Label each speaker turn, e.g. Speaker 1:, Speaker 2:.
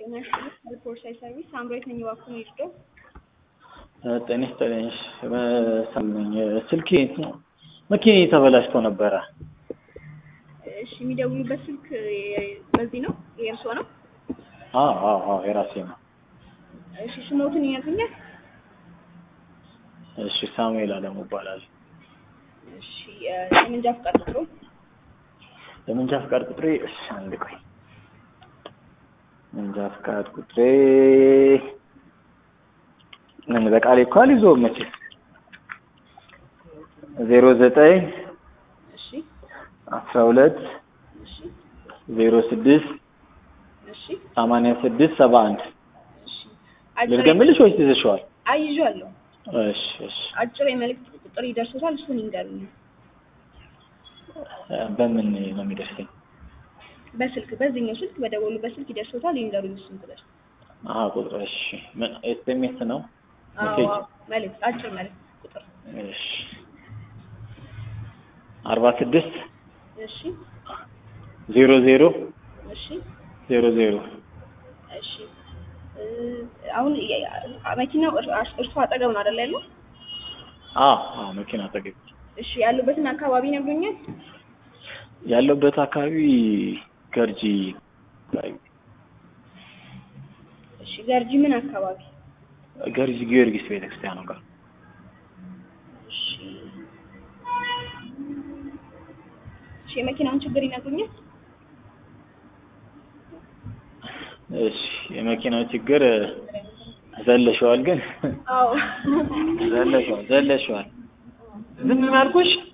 Speaker 1: ሪፖርት ሰርቪስ ሳምራዊት ነኝ። እባክዎን ይርዱ።
Speaker 2: ጤና ይስጥልኝ። ሰምኝ ስልኬ መኪናዬ ተበላሽቶ ነበረ።
Speaker 1: እሺ የሚደውሉበት ስልክ በዚህ ነው? የእርስዎ ነው?
Speaker 2: አዎ የራሴ ነው።
Speaker 1: እሺ ስሞትን ይነግሩኛል?
Speaker 2: እሺ ሳሙኤል አለሙ እባላለሁ።
Speaker 1: እሺ የመንጃ ፍቃድ ቁጥሩ?
Speaker 2: የመንጃ ፍቃድ ቁጥሬ እሺ አንድ ቆይ። መንጃ ፍቃድ ቁጥሬ ምን በቃሌ እኮ አልይዘውም መቼም 09
Speaker 1: እሺ
Speaker 2: 12
Speaker 1: እሺ
Speaker 2: 06
Speaker 1: እሺ
Speaker 2: 86 71
Speaker 1: እሺ
Speaker 2: ልድገምልሽ ወይስ ይዘሽዋል?
Speaker 1: አይዤዋለሁ።
Speaker 2: እሺ
Speaker 1: አጭር የመልእክት ቁጥር ይደርሶታል፣ እሱን ይንገሩኝ።
Speaker 2: በምን ነው የሚደርሰኝ?
Speaker 1: በስልክ በዚህኛው ስልክ በደወሉበት ስልክ ይደርሶታል፣ ይንገሩኝ እሱን ቁጥር።
Speaker 2: ቁጥር እሺ ምን ኤስኤምኤስ ነው?
Speaker 1: አዎ መልእክት፣ አጭር መልእክት ቁጥር።
Speaker 2: እሺ 46
Speaker 1: እሺ
Speaker 2: 00
Speaker 1: እሺ
Speaker 2: 00
Speaker 1: እሺ አሁን መኪናው እርሱ አጠገብ ነው አይደል ያለው?
Speaker 2: አዎ መኪና አጠገብ።
Speaker 1: እሺ ያሉበትን አካባቢ ነግሩኛል?
Speaker 2: ያለበት አካባቢ ገርጂ።
Speaker 1: እሺ ገርጂ ምን አካባቢ?
Speaker 2: ገርጂ ጊዮርጊስ ቤተክርስቲያኑ ጋር።
Speaker 1: እሺ የመኪናውን ችግር ይነግሩኛል?
Speaker 2: እሺ የመኪናው ችግር ዘለሽዋል ግን?
Speaker 1: አዎ
Speaker 2: ዘለሽዋል ዝም ያልኩሽ